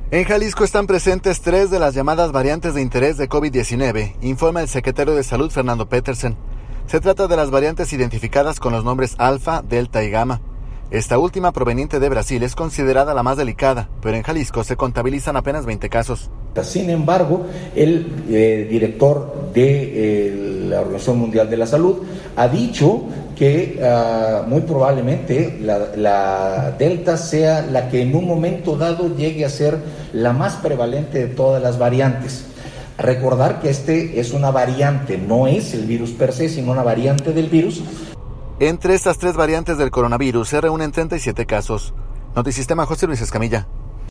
En Jalisco están presentes 3 de las llamadas variantes de interés de COVID-19, informa el secretario de Salud Fernando Petersen. Se trata de las variantes identificadas con los nombres Alfa, Delta y Gamma. Esta última, proveniente de Brasil, es considerada la más delicada, pero en Jalisco se contabilizan apenas 20 casos. Sin embargo, el director de la Organización Mundial de la Salud ha dicho que muy probablemente la Delta sea la que en un momento dado llegue a ser la más prevalente de todas las variantes. Recordar que este es una variante, no es el virus per se, sino una variante del virus. Entre estas 3 variantes del coronavirus se reúnen 37 casos. Notisistema, José Luis Escamilla.